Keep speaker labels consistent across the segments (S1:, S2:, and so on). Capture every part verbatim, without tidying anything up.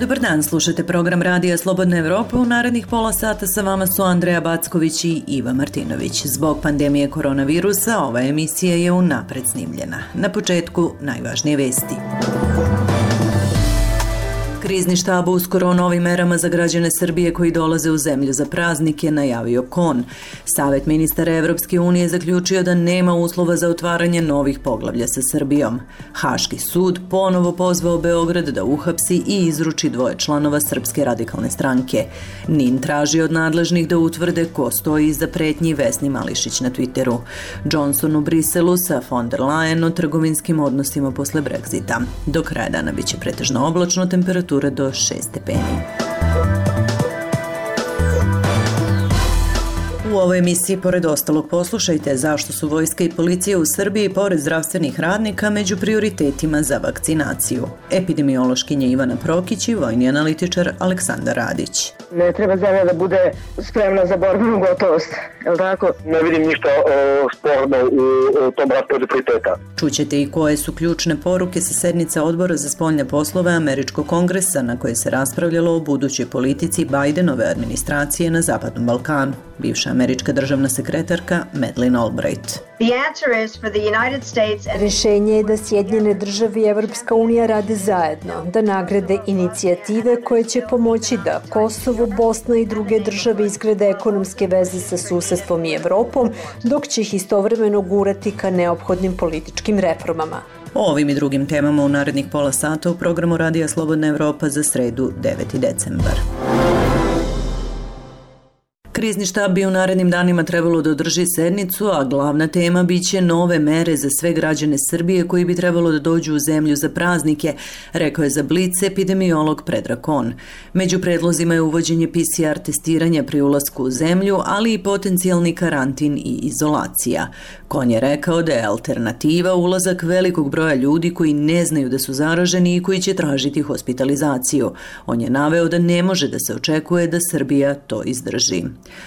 S1: Dobar dan, slušate program Radija Slobodna Evropa. U narednih pola sata sa vama su Andreja Backović i Iva Martinović. Zbog pandemije koronavirusa ova emisija je unapred snimljena. Na početku najvažnije vesti. Krizni štab uskoro o novim merama za građane Srbije koji dolaze u zemlju za praznike najavio K O N. Savet ministara Evropske unije zaključio da nema uslova za otvaranje novih poglavlja sa Srbijom. Haški sud ponovo pozvao Beograd da uhapsi i izruči dvoje članova Srpske radikalne stranke. N I N traži od nadležnih da utvrde ko stoji iza pretnji Vesni Mališić na Twitteru. Johnson u Briselu sa von der Leyen o trgovinskim odnosima posle Brexita. Do kraja dana biće pretežno oblačno, temperatura do šest stepeni. U ovoj emisiji, pored ostalog, poslušajte zašto su vojska i policija u Srbiji, pored zdravstvenih radnika, među prioritetima za vakcinaciju. Epidemiološkinja Ivana Prokić i vojni analitičar Aleksandar Radić.
S2: Ne treba zemlja da bude spremna za borbenu gotovost, je li tako?
S3: Ne vidim ništa o, sporno u, u tom rasporedu prioriteta.
S1: Čućete i koje su ključne poruke sa sednice Odbora za spoljne poslove Američkog kongresa na koje se raspravljalo o budućoj politici Bidenove administracije na Zapadnom Balkanu. Bivša američka državna sekretarka Madeleine Albright.
S4: Rešenje je da Sjedinjene države i Evropska unija rade zajedno, da nagrade inicijative koje će pomoći da Kosovo, Bosna i druge države izgrade ekonomske veze sa susedstvom i Evropom, dok će ih istovremeno gurati ka neophodnim političkim reformama.
S1: O ovim i drugim temama u narednih pola sata u programu Radija Slobodna Evropa za sredu deveti decembar. Krizni štab bi u narednim danima trebalo da održi sednicu, a glavna tema biće nove mere za sve građane Srbije koji bi trebalo da dođu u zemlju za praznike, rekao je za Blic epidemiolog Predrag Kon. Među predlozima je uvođenje P C R testiranja pri ulasku u zemlju, ali i potencijalni karantin i izolacija. Kon je rekao da je alternativa ulazak velikog broja ljudi koji ne znaju da su zaraženi i koji će tražiti hospitalizaciju. On je naveo da ne može da se očekuje da Srbija to izdrži.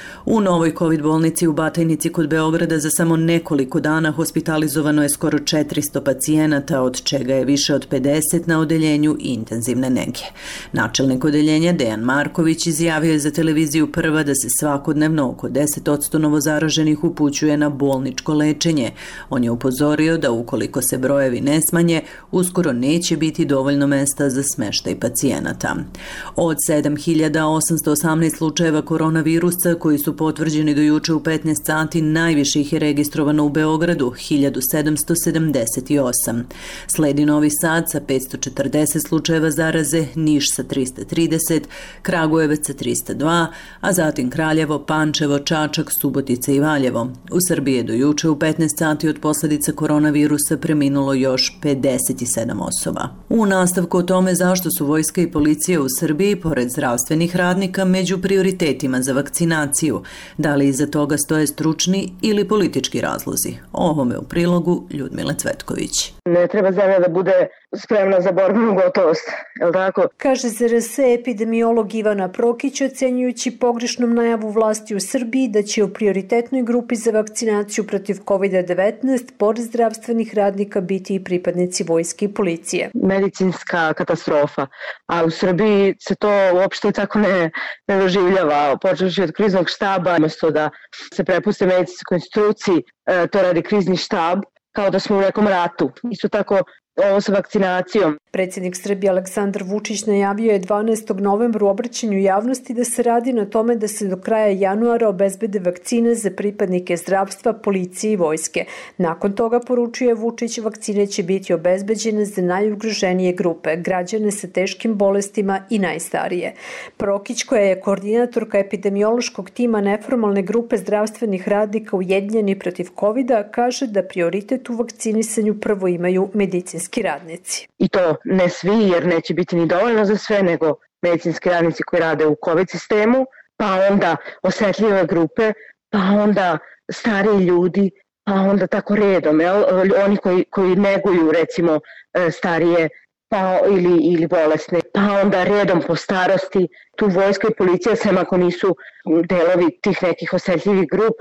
S1: U novoj COVID bolnici u Batajnici kod Beograda za samo nekoliko dana hospitalizovano je skoro četiristo pacijenata, od čega je više od pedeset na odeljenju intenzivne nege. Načelnik odeljenja Dejan Marković izjavio je za televiziju Prva da se svakodnevno oko deset posto novozaraženih upućuje na bolničko lečenje. On je upozorio da ukoliko se brojevi ne smanje, uskoro neće biti dovoljno mesta za smeštaj pacijenata. Od sedam hiljada osamsto osamnaest slučajeva koronavirusa koji su potvrđeni do juče u petnaest sati, najviše ih je registrovano u Beogradu, hiljadu sedamsto sedamdeset osam. Sledi Novi Sad sa petsto četrdeset slučajeva zaraze, Niš sa trista trideset, Kragujevac sa trista dva, a zatim Kraljevo, Pančevo, Čačak, Subotica i Valjevo. U Srbiji je do juče u petnaest sati od posljedica koronavirusa preminulo još pedeset sedam osoba. U nastavku o tome zašto su vojska i policija u Srbiji, pored zdravstvenih radnika, među prioritetima za vakcinaciju. Da li iza toga stoje stručni ili politički razlozi? O ovome u prilogu Ljudmila Cvetković.
S2: Ne treba zemlja da bude spremna za borbenu gotovost, je li tako?
S4: Kaže za R S epidemiolog Ivana Prokić, ocenjujući pogrešnom najavu vlasti u Srbiji da će u prioritetnoj grupi za vakcinaciju protiv kovid devetnaest pored zdravstvenih radnika biti i pripadnici vojske i policije.
S2: Medicinska katastrofa, a u Srbiji se to uopšte tako ne, ne doživljava. Počeši od kriznog štaba, umjesto da se prepuste medicinskoj instituciji, to radi krizni štab, kao da smo u nekom ratu. Isto tako ovo sa vakcinacijom.
S4: Predsjednik Srbije Aleksandar Vučić najavio je dvanaestog novembra u obraćanju javnosti da se radi na tome da se do kraja januara obezbede vakcine za pripadnike zdravstva, policije i vojske. Nakon toga, poručuje Vučić, vakcine će biti obezbeđene za najugroženije grupe, građane sa teškim bolestima i najstarije. Prokić, koja je koordinatorka epidemiološkog tima neformalne grupe zdravstvenih radnika Ujedinjeni protiv kovida, kaže da prioritet u vakcinisanju prvo imaju medicinski radnici.
S2: I to ne svi, jer neće biti ni dovoljno za sve, nego medicinski radnici koji rade u COVID sistemu, pa onda osetljive grupe, pa onda stariji ljudi, pa onda tako redom, jel? Oni koji, koji neguju recimo starije pa, ili, ili bolesne, pa onda redom po starosti. Tu vojska i policija, sem ako nisu delovi tih nekih osetljivih grupa,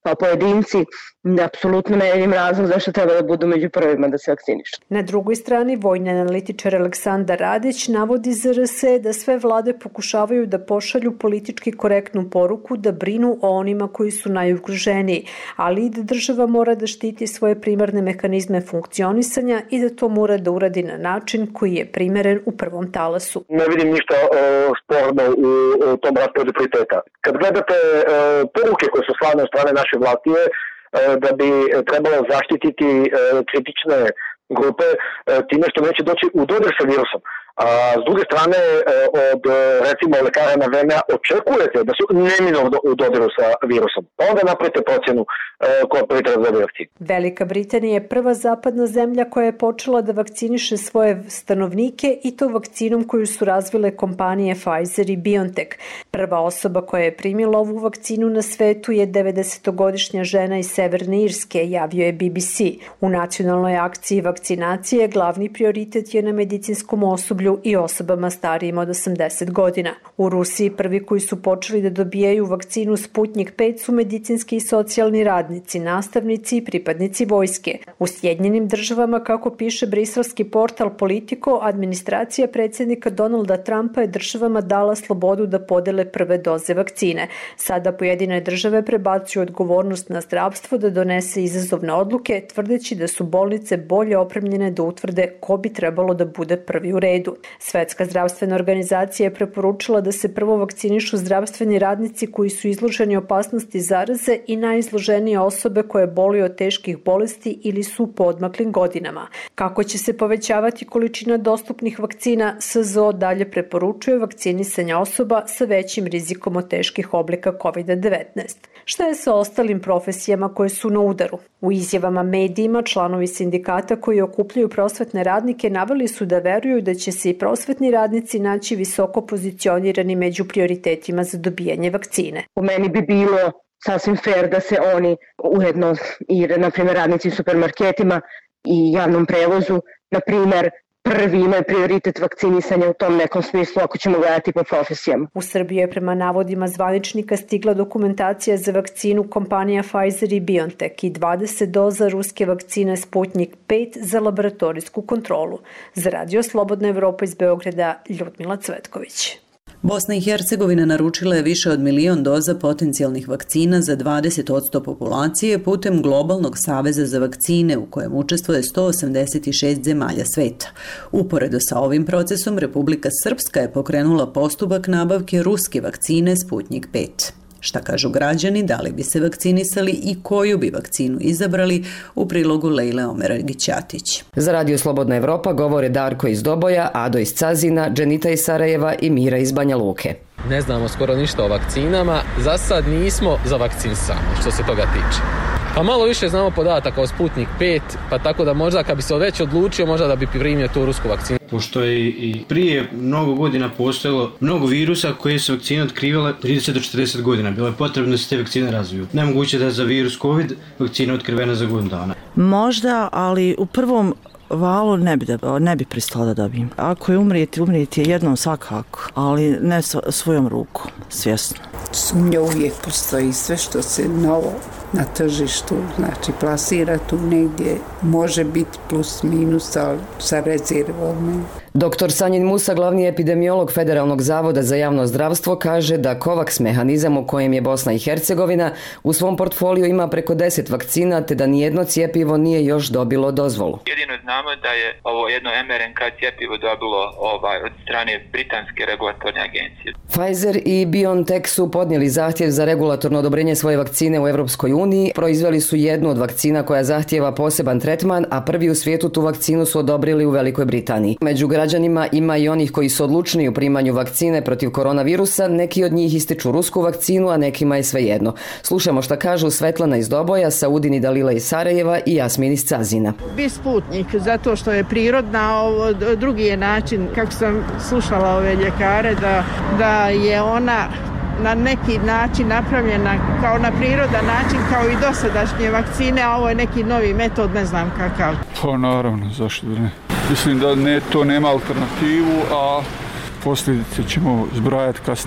S2: kao pojedinci, apsolutno ne vidim razlog zašto treba da budu među prvima da se vakcinišu.
S4: Na drugoj strani, vojni analitičar Aleksandar Radić navodi za R S da sve vlade pokušavaju da pošalju politički korektnu poruku da brinu o onima koji su najugroženiji, ali i da država mora da štiti svoje primarne mehanizme funkcionisanja i da to mora da uradi na način koji je primeren u prvom talasu.
S3: Ne vidim ništa uh, sporno u, u tom rasporedu prioriteta. Kad gledate uh, poruke koje su slane od strane naše vlasti uh, da bi trebalo zaštititi uh, kritične grupe uh, time što neće doći u dodir sa virusom. A s druge strane, od recimo lekara na vreme očekujete da su neminovno u dodiru sa virusom. Onda napravite procjenu koja prvi treba da dobije vakcinu.
S4: Velika Britanija je prva zapadna zemlja koja je počela da vakciniše svoje stanovnike i to vakcinom koju su razvile kompanije Pfizer i BioNTech. Prva osoba koja je primila ovu vakcinu na svetu je devedesetogodišnja žena iz Severne Irske, javio je B B C. U nacionalnoj akciji vakcinacije glavni prioritet je na medicinskom osoblju i osobama starijim od osamdeset godina. U Rusiji prvi koji su počeli da dobijaju vakcinu Sputnik pet su medicinski i socijalni radnici, nastavnici i pripadnici vojske. U Sjedinjenim državama, kako piše briselski portal Politico, administracija predsjednika Donalda Trumpa je državama dala slobodu da podele prve doze vakcine. Sada pojedine države prebacuju odgovornost na zdravstvo da donese izazovne odluke, tvrdeći da su bolnice bolje opremljene da utvrde ko bi trebalo da bude prvi u redu. Svetska zdravstvena organizacija je preporučila da se prvo vakcinišu zdravstveni radnici koji su izloženi opasnosti zaraze i najizloženije osobe koje boluju od teških bolesti ili su u poodmaklim godinama. Kako će se povećavati količina dostupnih vakcina, S Z O dalje preporučuje vakcinisanje osoba sa većim rizikom od teških oblika kovid devetnaest. Šta je sa ostalim profesijama koje su na udaru? U izjavama medijima članovi sindikata koji okupljaju prosvetne radnike naveli su da veruju da će se i prosvetni radnici naći visoko pozicionirani među prioritetima za dobijanje vakcine.
S2: U meni bi bilo sasvim fair da se oni ujedno i, na primjer, radnici u supermarketima i javnom prevozu, na primjer, prvi imaju prioritet vakcinisanja u tom nekom smislu ako ćemo gledati po profesijama.
S4: U Srbiji je prema navodima zvaničnika stigla dokumentacija za vakcinu kompanija Pfizer i BioNTech i dvadeset doza ruske vakcine Sputnik pet za laboratorijsku kontrolu. Za Radio Slobodna Evropa iz Beograda, Ljudmila Cvetković.
S1: Bosna i Hercegovina naručila je više od milion doza potencijalnih vakcina za dvadeset posto populacije putem Globalnog saveza za vakcine u kojem učestvuje sto osamdeset šest zemalja sveta. Uporedo sa ovim procesom, Republika Srpska je pokrenula postupak nabavke ruske vakcine Sputnik pet. Šta kažu građani, da li bi se vakcinisali i koju bi vakcinu izabrali, u prilogu Lejle Omeragić-Ćatić.
S5: Za Radio Slobodna Evropa govore Darko iz Doboja, Ado iz Cazina, Dženita iz Sarajeva i Mira iz Banja Luke.
S6: Ne znamo skoro ništa o vakcinama, za sad nismo za vakcinisanje što se toga tiče. Pa malo više znamo podataka o Sputnik pet, pa tako da možda kad bi se već odlučio, možda da bi primio tu rusku vakcinu.
S7: Pošto je i prije mnogo godina postojalo mnogo virusa koje su vakcine otkrivale trideset do četrdeset godina. Bilo je potrebno da se te vakcine razviju. Nemoguće da je za virus COVID vakcina otkrivena za godinu dana.
S8: Možda, ali u prvom valu ne bi, da, ne bi pristala da dobijem. Ako je umrijeti, umrijeti je jednom svakako, ali ne svojom rukom, svjesno.
S9: Sumnja uvijek postoji, sve što se novo na tržištu, znači plasira tu negdje, može biti plus minus, ali sa rezervom.
S5: Doktor Sanjin Musa, glavni epidemiolog Federalnog zavoda za javno zdravstvo, kaže da COVAX mehanizam u kojem je Bosna i Hercegovina u svom portfoliju ima preko deset vakcina, te da nijedno cijepivo nije još dobilo dozvolu.
S10: Jedino znamo da je ovo jedno em er en ka cijepivo dobilo ovaj, od strane Britanske regulatorne agencije.
S5: Pfizer i BioNTech su podnijeli zahtjev za regulatorno odobrenje svoje vakcine u Evropskoj uniji. Proizveli su jednu od vakcina koja zahtijeva poseban tretman, a prvi u svijetu tu vakcinu su odobrili u Velikoj Britaniji. Među građanima ima i onih koji su odlučni u primanju vakcine protiv koronavirusa, neki od njih ističu rusku vakcinu, a nekima je svejedno. Slušamo šta kažu Svetlana iz Doboja, Saudini Dalila iz Sarajeva i Jasmin iz Cazina.
S11: Bi Sputnik, zato što je prirodna, ovo drugi je način, kako sam slušala ove ljekare, da, da je ona na neki način napravljena kao na prirodan način, kao i dosadašnje vakcine, a ovo je neki novi metod, ne znam kakav.
S12: Pa naravno, zašto da ne. Mislim da ne, to nema alternativu, a posljedice ćemo zbrajati kasnije.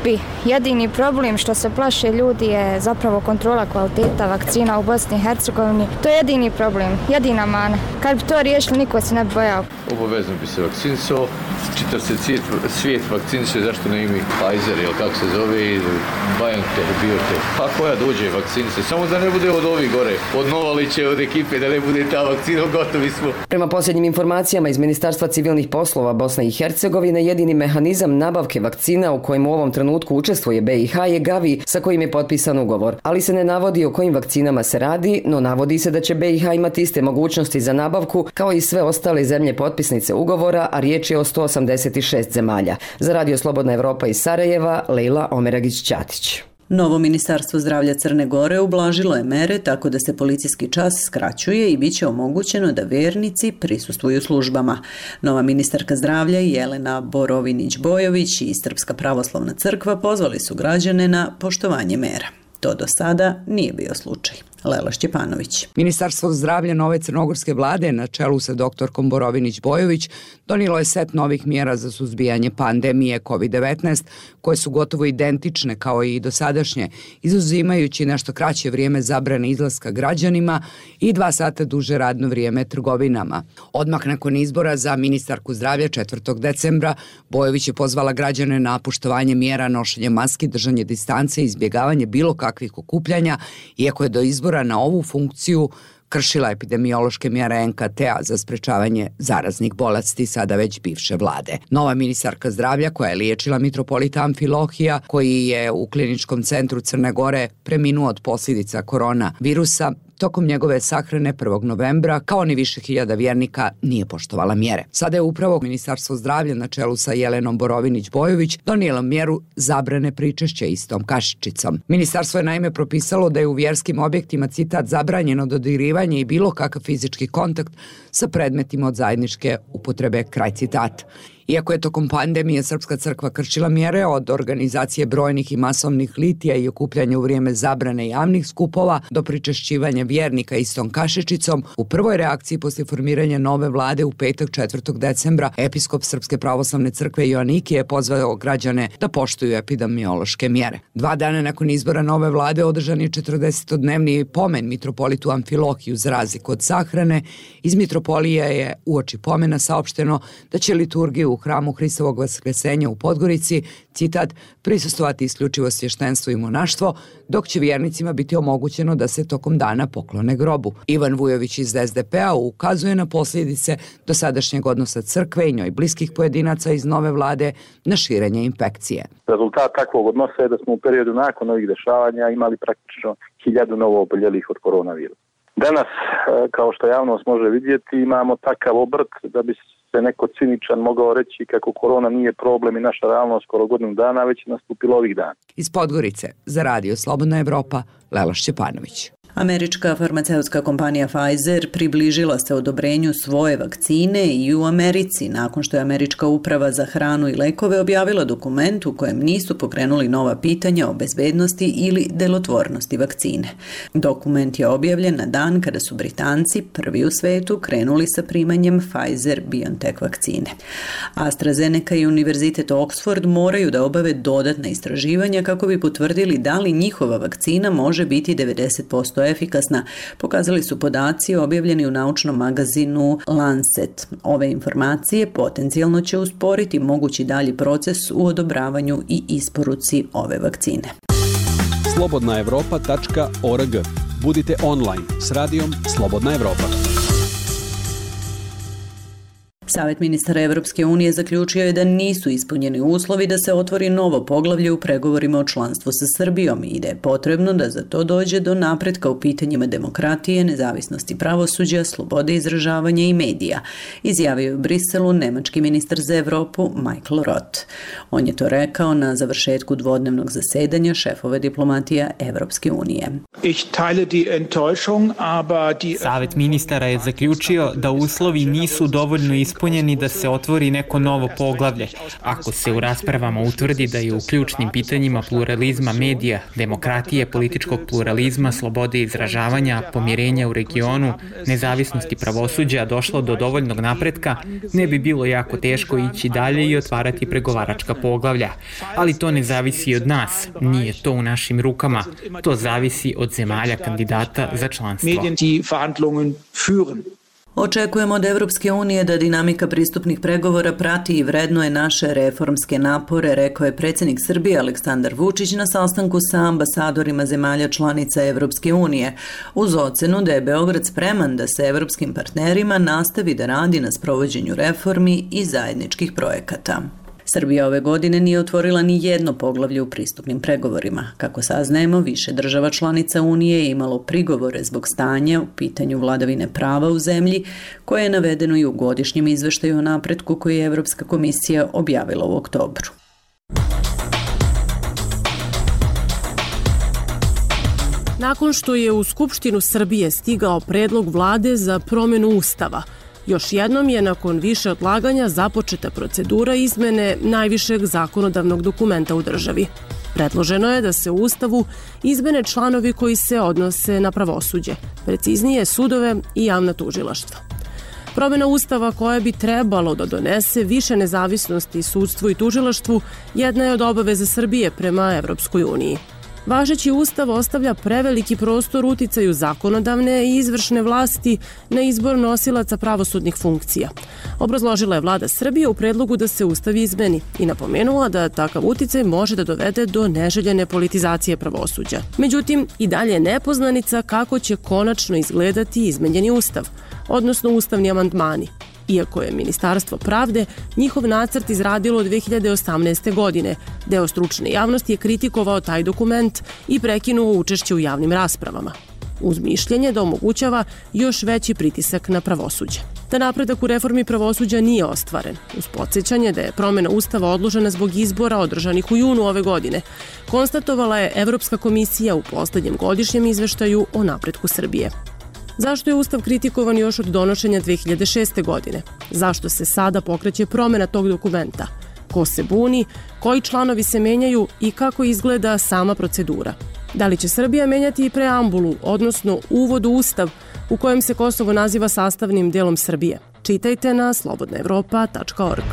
S13: Srbiji. Jedini problem što se plaše ljudi je zapravo kontrola kvaliteta vakcina u Bosni i Hercegovini. To je jedini problem, jedina mana. Kad bi to riješili, niko se ne bi bojao.
S14: Obavezno bi se vakcinisao, čitav se svijet, svijet vakcinisao, zašto ne imi Pfizer, ili kako se zove, BioNTech, BioNTech. Pa koja dođe vakcinisao, samo da ne bude od ovih gore, od Novalića, od ekipe, da ne bude ta vakcina, gotovi smo.
S5: Prema posljednjim informacijama iz Ministarstva civilnih poslova Bosne i Hercegovine, jedini mehanizam nabavke vakcina u kojem u ovom trenutku učestvuje B i H je Gavi, sa kojim je potpisan ugovor. Ali se ne navodi o kojim vakcinama se radi, no navodi se da će B i H imati iste mogućnosti za nabavku kao i sve ostale zemlje potpisnice ugovora, a riječ je o sto osamdeset šest zemalja. Za Radio Slobodna Evropa iz Sarajeva, Lejla Omeragić-Ćatić.
S1: Novo Ministarstvo zdravlja Crne Gore ublažilo je mere tako da se policijski čas skraćuje i bit će omogućeno da vernici prisustvuju službama. Nova ministarka zdravlja Jelena Borovinić-Bojović i Srpska pravoslavna crkva pozvali su građane na poštovanje mera. To do sada nije bio slučaj. Lela Šćepanović.
S15: Ministarstvo zdravlja nove crnogorske vlade na čelu sa doktorkom Borovinić-Bojović donijelo je set novih mjera za suzbijanje pandemije kovid devetnaest koje su gotovo identične kao i dosadašnje, izuzimajući nešto kraće vrijeme zabrane izlaska građanima i dva sata duže radno vrijeme trgovinama. Odmah nakon izbora za ministarku zdravlja četvrtog decembra Bojović je pozvala građane na poštovanje mjera nošenja maski, držanje distance i izbjegavanje bilo kakvih okupljanja, iako je do izbora na ovu funkciju kršila epidemiološke mjere en ka te a za sprečavanje zaraznih bolesti sada već bivše vlade. Nova ministarka zdravlja koja je liječila mitropolita Amfilohija, koji je u kliničkom centru Crne Gore preminuo od posljedica koronavirusa, tokom njegove sahrane prvog novembra, kao ni više hiljada vjernika, nije poštovala mjere. Sada je upravo Ministarstvo zdravlja na čelu sa Jelenom Borovinić-Bojović donijelo mjeru zabrane pričešća istom kašičicom. Ministarstvo je naime propisalo da je u vjerskim objektima, citat, zabranjeno dodirivanje i bilo kakav fizički kontakt sa predmetima od zajedničke upotrebe, kraj citata. Iako je tokom pandemije Srpska crkva kršila mjere od organizacije brojnih i masovnih litija i okupljanja u vrijeme zabrane javnih skupova do pričešćivanja vjernika istom kašičicom, u prvoj reakciji poslije formiranja nove vlade u petak četvrtog decembra episkop Srpske pravoslavne crkve Joannikije je pozvao građane da poštuju epidemiološke mjere. Dva dana nakon izbora nove vlade održan je četrdesetodnevni pomen mitropolitu Amfilohiju za razliku od sahrane. Iz mitropolije je uoči pomena saopšteno da će liturgiju u hramu Hristovog vaskrsenja u Podgorici, citat, prisustvovati isključivo svještenstvo i monaštvo, dok će vjernicima biti omogućeno da se tokom dana poklone grobu. Ivan Vujović iz es de pe a ukazuje na posljedice dosadašnjeg odnosa crkve i njoj bliskih pojedinaca iz nove vlade na širenje infekcije.
S16: Rezultat takvog odnosa je da smo u periodu nakon ovih dešavanja imali praktično hiljadu novo oboljelih od koronavirusa. Danas, kao što javnost može vidjeti, imamo takav obrt da bi se neko ciničan mogao reći kako korona nije problem i naša realnost skoro godinu dana, već je nastupila ovih dana.
S15: Iz Podgorice za Radio Slobodna Evropa, Lela Šćepanović.
S1: Američka farmaceutska kompanija Pfizer približila se odobrenju svoje vakcine i u Americi nakon što je Američka uprava za hranu i lekove objavila dokument u kojem nisu pokrenuli nova pitanja o bezbednosti ili delotvornosti vakcine. Dokument je objavljen na dan kada su Britanci prvi u svetu krenuli sa primanjem Pfizer-BioNTech vakcine. AstraZeneca i Univerzitet Oxford moraju da obave dodatna istraživanja kako bi potvrdili da li njihova vakcina može biti devedeset posto efikasna, pokazali su podaci objavljeni u naučnom magazinu Lancet. Ove informacije potencijalno će usporiti mogući dalji proces u odobravanju i isporuci ove vakcine.
S17: slobodna evropa tačka org. Budite online s radijom Slobodna Evropa.
S1: Savjet ministara Evropske unije zaključio je da nisu ispunjeni uslovi da se otvori novo poglavlje u pregovorima o članstvu sa Srbijom i da je potrebno da za to dođe do napretka u pitanjima demokratije, nezavisnosti pravosuđa, slobode izražavanja i medija, izjavio je u Briselu nemački ministar za Evropu Michael Roth. On je to rekao na završetku dvodnevnog zasedanja šefove diplomatija Evropske unije.
S18: Savjet ministara je zaključio da uslovi nisu dovoljno ispunjeni ispunjen i da se otvori neko novo poglavlje. Ako se u raspravama utvrdi da je u ključnim pitanjima pluralizma medija, demokratije, političkog pluralizma, slobode izražavanja, pomirenja u regionu, nezavisnosti pravosuđa došlo do dovoljnog napretka, ne bi bilo jako teško ići dalje i otvarati pregovaračka poglavlja. Ali to ne zavisi od nas, nije to u našim rukama, to zavisi od zemalja kandidata za članstvo.
S1: Očekujemo od Evropske unije da dinamika pristupnih pregovora prati i vrednuje naše reformske napore, rekao je predsjednik Srbije Aleksandar Vučić na sastanku sa ambasadorima zemalja članica Evropske unije, uz ocenu da je Beograd spreman da se evropskim partnerima nastavi da radi na sprovođenju reformi i zajedničkih projekata. Srbija ove godine nije otvorila ni jedno poglavlje u pristupnim pregovorima. Kako saznajemo, više država članica Unije je imalo prigovore zbog stanja u pitanju vladavine prava u zemlji, koje je navedeno i u godišnjem izveštaju o napretku koji je Evropska komisija objavila u oktobru.
S19: Nakon što je u Skupštinu Srbije stigao predlog vlade za promjenu Ustava, još jednom je nakon više odlaganja započeta procedura izmene najvišeg zakonodavnog dokumenta u državi. Predloženo je da se u Ustavu izmene članovi koji se odnose na pravosuđe, preciznije sudove i javna tužilaštva. Promjena Ustava koja bi trebalo da donese više nezavisnosti sudstvu i tužilaštvu jedna je od obaveza Srbije prema Evropskoj uniji. Važeći ustav ostavlja preveliki prostor uticaju zakonodavne i izvršne vlasti na izbor nosilaca pravosudnih funkcija. Obrazložila je vlada Srbije u predlogu da se ustav izmeni i napomenula da takav uticaj može da dovede do neželjene politizacije pravosuđa. Međutim, i dalje je nepoznanica kako će konačno izgledati izmenjeni ustav, odnosno ustavni amandmani. Iako je Ministarstvo pravde njihov nacrt izradilo dve hiljade osamnaeste. godine, deo stručne javnosti je kritikovao taj dokument i prekinuo učešće u javnim raspravama, uz mišljenje da omogućava još veći pritisak na pravosuđe. Da napredak u reformi pravosuđa nije ostvaren, uz podsjećanje da je promjena Ustava odložena zbog izbora održanih u junu ove godine, konstatovala je Evropska komisija u poslednjem godišnjem izveštaju o napretku Srbije. Zašto je Ustav kritikovan još od donošenja dve hiljade šeste. godine? Zašto se sada pokreće promjena tog dokumenta? Ko se buni, koji članovi se menjaju i kako izgleda sama procedura? Da li će Srbija menjati i preambulu, odnosno uvod u Ustav u kojem se Kosovo naziva sastavnim delom Srbije? Čitajte na slobodna evropa tačka org.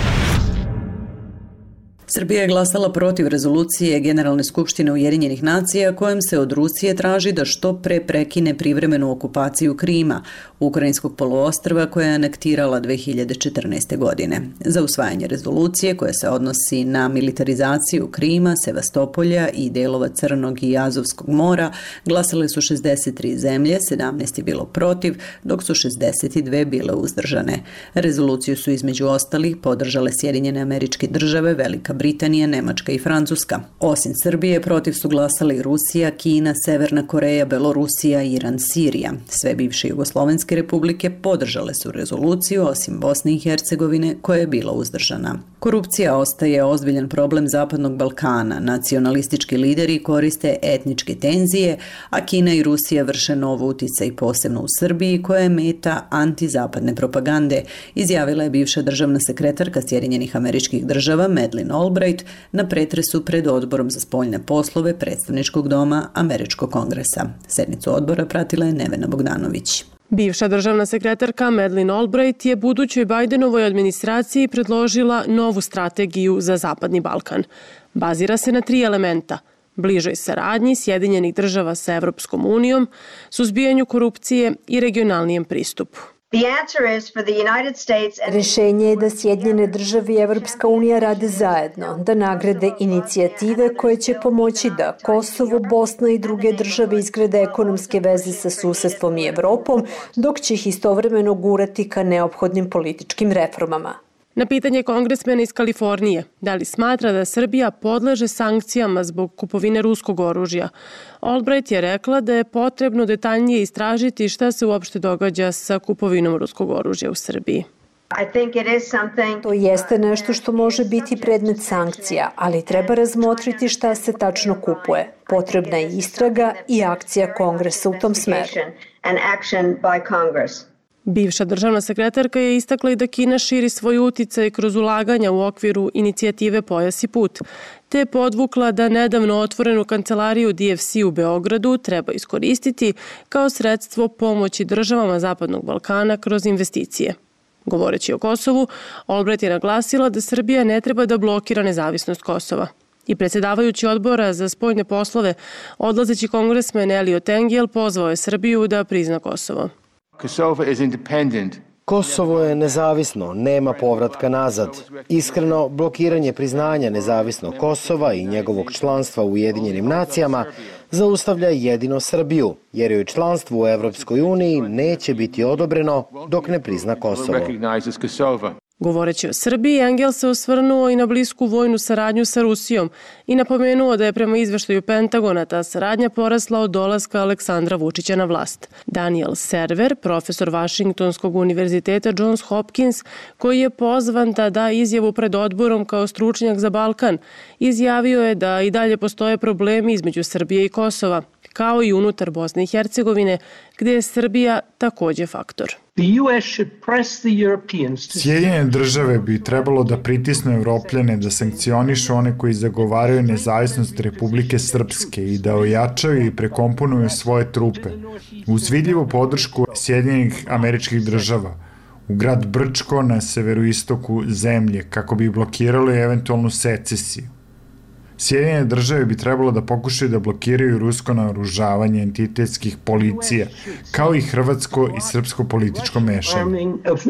S1: Srbija je glasala protiv rezolucije Generalne skupštine Ujedinjenih nacija kojom se od Rusije traži da što pre prekine privremenu okupaciju Krima, ukrajinskog poluostrva koja je anektirala dve hiljade četrnaeste. godine. Za usvajanje rezolucije koja se odnosi na militarizaciju Krima, Sevastopolja i delova Crnog i Azovskog mora glasale su šezdeset tri zemlje, sedamnaest je bilo protiv, dok su šezdeset dve bile uzdržane. Rezoluciju su između ostalih podržale Sjedinjene Američke Države, Velika Britanija, Nemačka i Francuska. Osim Srbije, protiv su glasale i Rusija, Kina, Severna Koreja, Belorusija, Iran, Sirija. Sve bivše jugoslovenske republike podržale su rezoluciju, osim Bosne i Hercegovine, koja je bila uzdržana. Korupcija ostaje ozbiljan problem Zapadnog Balkana. Nacionalistički lideri koriste etničke tenzije, a Kina i Rusija vrše novo uticaj posebno u Srbiji, koja je meta antizapadne propagande, izjavila je bivša državna sekretarka Sjedinjenih Američkih Država Madeleine Albright na pretresu pred Odborom za spoljne poslove Predstavničkog doma Američkog kongresa. Sednicu odbora pratila je Nevena Bogdanović.
S19: Bivša državna sekretarka Madeleine Albright je budućoj Bajdenovoj administraciji predložila novu strategiju za Zapadni Balkan. Bazira se na tri elementa: bližoj saradnji Sjedinjenih država sa Evropskom unijom, suzbijanju korupcije i regionalnijem pristupu.
S4: Rešenje je da Sjedinjene države i Evropska unija rade zajedno, da nagrade inicijative koje će pomoći da Kosovo, Bosna i druge države izgrade ekonomske veze sa susedstvom i Evropom, dok će ih istovremeno gurati ka neophodnim političkim reformama.
S19: Na pitanje kongresmena iz Kalifornije, da li smatra da Srbija podleže sankcijama zbog kupovine ruskog oružja, Albright je rekla da je potrebno detaljnije istražiti šta se uopšte događa sa kupovinom ruskog oružja u Srbiji.
S4: To jeste nešto što može biti predmet sankcija, ali treba razmotriti šta se tačno kupuje. Potrebna je istraga i akcija Kongresa u tom smeru.
S19: Bivša državna sekretarka je istakla i da Kina širi svoj uticaj kroz ulaganja u okviru inicijative Pojas i put, te je podvukla da nedavno otvorenu kancelariju D F C u Beogradu treba iskoristiti kao sredstvo pomoći državama Zapadnog Balkana kroz investicije. Govoreći o Kosovu, Olbret je naglasila da Srbija ne treba da blokira nezavisnost Kosova. I predsjedavajući odbora za spoljne poslove, odlazeći kongresmen Eliot Engel pozvao je Srbiju da prizna Kosovo.
S20: Kosovo je nezavisno, nema povratka nazad. Iskreno, blokiranje priznanja nezavisnog Kosova i njegovog članstva u Ujedinjenim nacijama zaustavlja jedino Srbiju, jer joj članstvo u Evropskoj uniji neće biti odobreno dok ne prizna Kosovo.
S19: Govoreći o Srbiji, Engel se osvrnuo i na blisku vojnu saradnju sa Rusijom i napomenuo da je prema izveštaju Pentagona ta saradnja porasla od dolaska Aleksandra Vučića na vlast. Daniel Server, profesor Vašingtonskog univerziteta Johns Hopkins, koji je pozvan da da izjavu pred odborom kao stručnjak za Balkan, izjavio je da i dalje postoje problemi između Srbije i Kosova, kao i unutar Bosne i Hercegovine, gdje je Srbija također faktor.
S21: Sjedinjene države bi trebalo da pritisnu Evropljane da sankcionišu one koji zagovaraju nezavisnost Republike Srpske i da ojačaju i prekomponuju svoje trupe. Uz vidljivu podršku Sjedinjenih Američkih Država u grad Brčko na severoistoku zemlje kako bi blokirali eventualnu secesiju. Sjedinjene države bi trebalo da pokušaju da blokiraju rusko naoružavanje entitetskih policija, kao i hrvatsko i srpsko političko mešanje.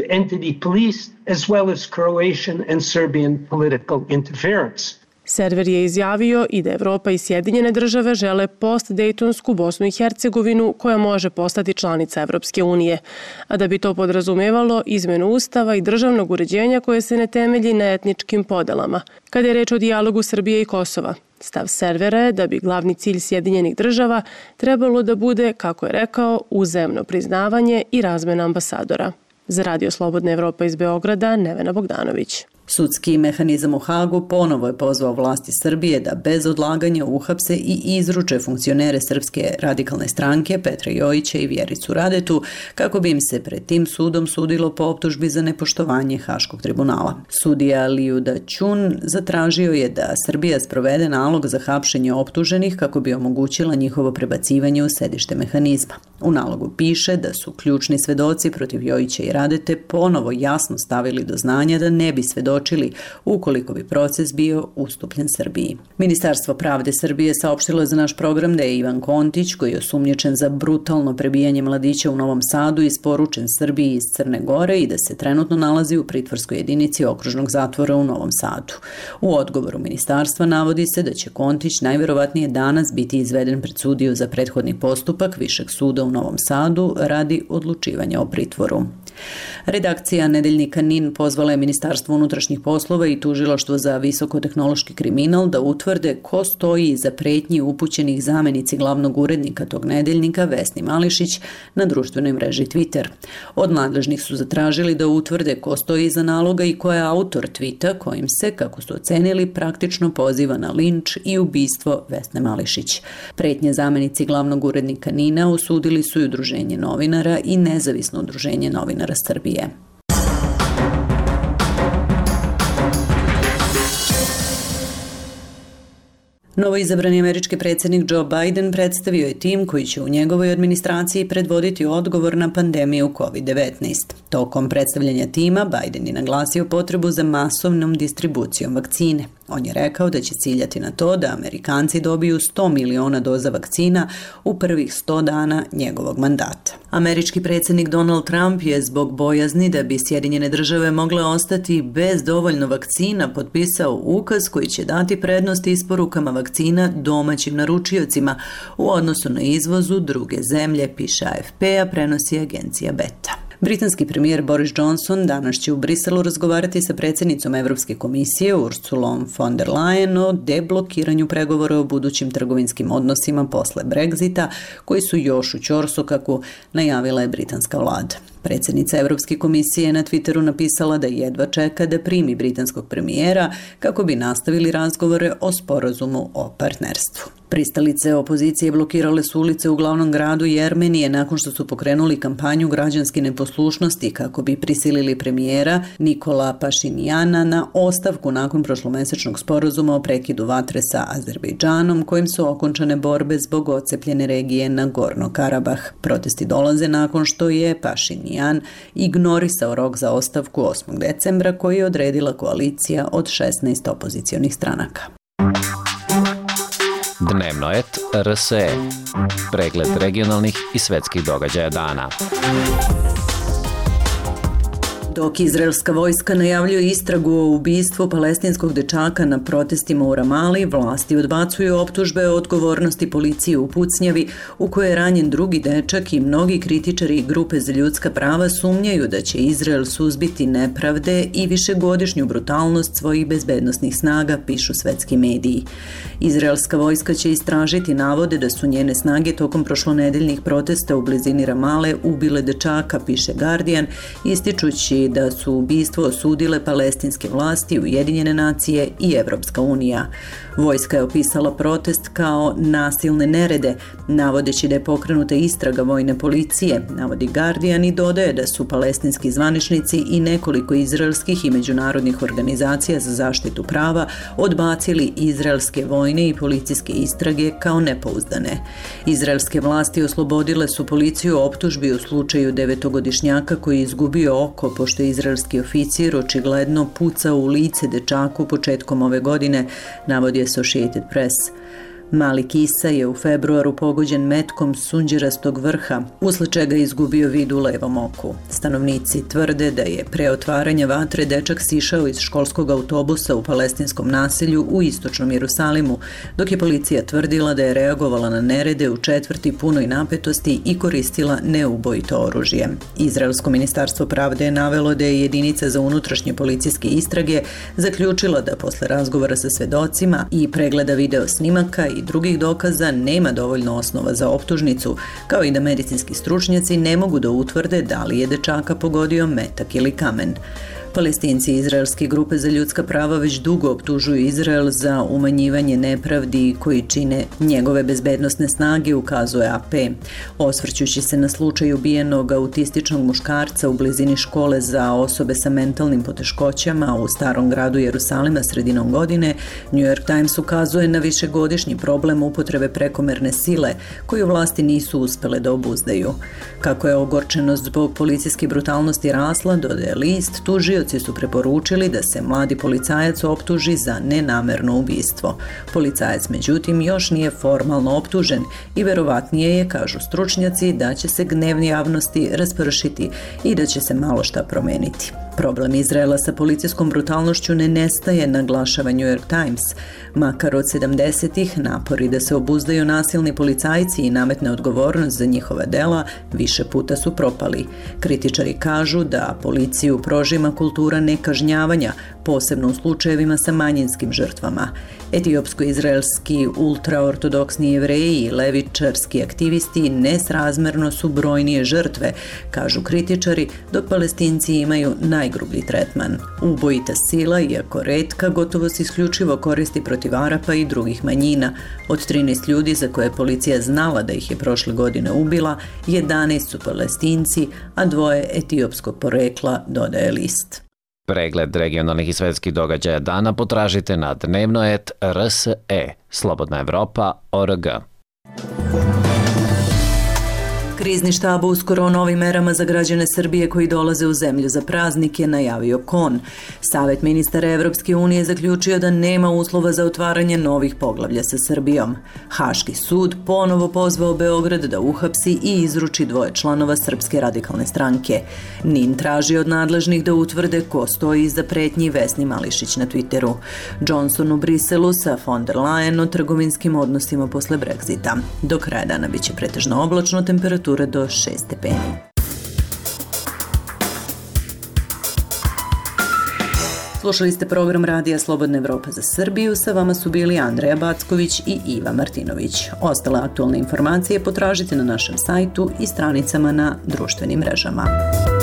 S19: Server je izjavio i da Evropa i Sjedinjene države žele post-Dejtonsku Bosnu i Hercegovinu koja može postati članica Evropske unije, a da bi to podrazumevalo izmenu ustava i državnog uređenja koje se ne temelji na etničkim podelama. Kada je reč o dijalogu Srbije i Kosova, stav Servera je da bi glavni cilj Sjedinjenih država trebalo da bude, kako je rekao, uzajamno priznavanje i razmena ambasadora. Za Radio Slobodna Evropa iz Beograda, Nevena Bogdanović.
S1: Sudski mehanizam u Hagu ponovo je pozvao vlasti Srbije da bez odlaganja uhapse i izruče funkcionere Srpske radikalne stranke Petra Jojića i Vjericu Radetu kako bi im se pred tim sudom sudilo po optužbi za nepoštovanje Haškog tribunala. Sudija Liuda Ćun zatražio je da Srbija sprovede nalog za hapšenje optuženih kako bi omogućila njihovo prebacivanje u sedište mehanizma. U nalogu piše da su ključni svedoci protiv Jojića i Radete ponovo jasno stavili do znanja da ne bi svedočili ukoliko bi proces bio ustupljen Srbiji. Ministarstvo pravde Srbije saopštilo je za naš program da je Ivan Kontić, koji je osumnjičen za brutalno prebijanje mladića u Novom Sadu, isporučen Srbiji iz Crne Gore i da se trenutno nalazi u pritvorskoj jedinici okružnog zatvora u Novom Sadu. U odgovoru ministarstva navodi se da će Kontić najverovatnije danas biti izveden pred sudiju za prethodni postupak Višeg suda u Novom Sadu radi odlučivanja o pritvoru. Redakcija nedeljnika N I N pozvala je Ministarstvo unutrašnjih poslova i Tužilaštvo za visokotehnološki kriminal da utvrde ko stoji iza pretnji upućenih zamenici glavnog urednika tog nedeljnika Vesni Mališić na društvenoj mreži Twitter. Od nadležnih su zatražili da utvrde ko stoji iza naloga i ko je autor tvita kojim se, kako su ocenili, praktično poziva na linč i ubistvo Vesne Mališić. Pretnje zamenici glavnog urednika N I N-a osudili su i Udruženje novinara i Nezavisno udruženje novinara Srbije. Novoizabrani američki predsjednik Joe Biden predstavio je tim koji će u njegovoj administraciji predvoditi odgovor na pandemiju kovid devetnaest. Tokom predstavljanja tima Biden je naglasio potrebu za masovnom distribucijom vakcine. On je rekao da će ciljati na to da Amerikanci dobiju sto miliona doza vakcina u prvih sto dana njegovog mandata. Američki predsjednik Donald Trump je zbog bojazni da bi Sjedinjene države mogle ostati bez dovoljno vakcina potpisao ukaz koji će dati prednost isporukama vakcina domaćim naručiocima u odnosu na izvozu druge zemlje, piše A F P, a prenosi agencija Beta. Britanski premijer Boris Johnson danas će u Briselu razgovarati sa predsjednicom Evropske komisije Ursulom von der Leyen o deblokiranju pregovora o budućim trgovinskim odnosima posle Brexita, koji su još u ćorsokaku, najavila je britanska vlada. Predsjednica Evropske komisije je na Twitteru napisala da jedva čeka da primi britanskog premijera kako bi nastavili razgovore o sporazumu o partnerstvu. Pristalice opozicije blokirale su ulice u glavnom gradu Jermenije nakon što su pokrenuli kampanju građanske neposlušnosti kako bi prisilili premijera Nikola Pašinjana na ostavku nakon prošlomesečnog sporazuma o prekidu vatre sa Azerbejdžanom kojim su okončane borbe zbog ocepljene regije Nagorno Karabah. Protesti dolaze nakon što je Pašinjan ignorisao rok za ostavku osmog decembra koji je odredila koalicija od šesnaest opozicionih stranaka.
S3: Dnevnoet R S E. Pregled regionalnih i svetskih događaja dana.
S1: Dok izraelska vojska najavljuje istragu o ubistvu palestinskog dečaka na protestima u Ramali, vlasti odbacuju optužbe o odgovornosti policije u pucnjavi u kojoj je ranjen drugi dečak i mnogi kritičari i grupe za ljudska prava sumnjaju da će Izrael suzbiti nepravde i višegodišnju brutalnost svojih bezbednosnih snaga, pišu svetski mediji. Izraelska vojska će istražiti navode da su njene snage tokom prošlonedeljnih protesta u blizini Ramale ubile dečaka, piše Guardian, ističući da su ubistvo osudile palestinske vlasti, Ujedinjene nacije i Evropska unija. Vojska je opisala protest kao nasilne nerede, navodeći da je pokrenuta istraga vojne policije, navodi Guardian i dodaje da su palestinski zvaničnici i nekoliko izraelskih i međunarodnih organizacija za zaštitu prava odbacili izraelske vojne i policijske istrage kao nepouzdane. Izraelske vlasti oslobodile su policiju optužbi u slučaju devetogodišnjaka koji je izgubio oko pošto je izraelski oficir očigledno pucao u lice dečaku početkom ove godine, navodi Associated Press. Malik Isa je u februaru pogođen metkom sunđerastog vrha, usled čega je izgubio vid u levom oku. Stanovnici tvrde da je pre otvaranja vatre dečak sišao iz školskog autobusa u palestinskom naselju u istočnom Jerusalimu, dok je policija tvrdila da je reagovala na nerede u četvrti punoj napetosti i koristila neubojito oružje. Izraelsko ministarstvo pravde je navelo da je jedinica za unutrašnje policijske istrage zaključila da posle razgovora sa svedocima i pregleda video snimaka i drugih dokaza nema dovoljno osnova za optužnicu, kao i da medicinski stručnjaci ne mogu da utvrde da li je dečaka pogodio metak ili kamen. Palestinci i izraelske grupe za ljudska prava već dugo optužuju Izrael za umanjivanje nepravdi koji čine njegove bezbednosne snage, ukazuje A P. Osvrćući se na slučaj ubijenog autističnog muškarca u blizini škole za osobe sa mentalnim poteškoćama u starom gradu Jerusalima sredinom godine, New York Times ukazuje na višegodišnji problem upotrebe prekomerne sile koju vlasti nisu uspele da obuzdaju. Kako je ogorčenost zbog policijske brutalnosti rasla, dodaje list, tužio su preporučili da se mladi policajac optuži za nenamerno ubistvo. Policajac, međutim, još nije formalno optužen i verovatnije je, kažu stručnjaci, da će se gnev javnosti raspršiti i da će se malo šta promeniti. Problem Izraela sa policijskom brutalnošću ne nestaje, naglašava New York Times. Makar od sedamdesetih napori da se obuzdaju nasilni policajci i nametne odgovornost za njihova dela više puta su propali. Kritičari kažu da policiju prožima kultura nekažnjavanja, posebno u slučajevima sa manjinskim žrtvama. Etiopsko-izraelski ultraortodoksni Jevreji i levičarski aktivisti nesrazmerno su brojnije žrtve, kažu kritičari, dok Palestinci imaju najgrublji tretman. Ubojita sila, iako retka, gotovo se isključivo koristi protiv Arapa i drugih manjina. Od trinaest ljudi za koje je policija znala da ih je prošle godine ubila, jedanaest su Palestinci, a dvoje etiopskog porekla, dodaje list.
S3: Pregled regionalnih i svetskih događaja dana potražite na dnevnoet R S E, Slobodna Evropa, O R G.
S1: Krizni štab uskoro o novim merama za građane Srbije koji dolaze u zemlju za praznike najavio K O N. Savet ministara Evropske unije zaključio da nema uslova za otvaranje novih poglavlja sa Srbijom. Haški sud ponovo pozvao Beograd da uhapsi i izruči dvoje članova Srpske radikalne stranke. N I N traži od nadležnih da utvrde ko stoji iza pretnji, Vesni Mališić na Twitteru. Johnson u Briselu sa von der Leyen o trgovinskim odnosima posle Brexita. Do kraja dana biće pretežno oblačno, temperatura do šest stepeni. Slušali ste program Radija Slobodna Evropa za Srbiju, sa vama su bili Andreja Backović i Iva Martinović. Ostale aktualne informacije potražite na našem sajtu i stranicama na društvenim mrežama.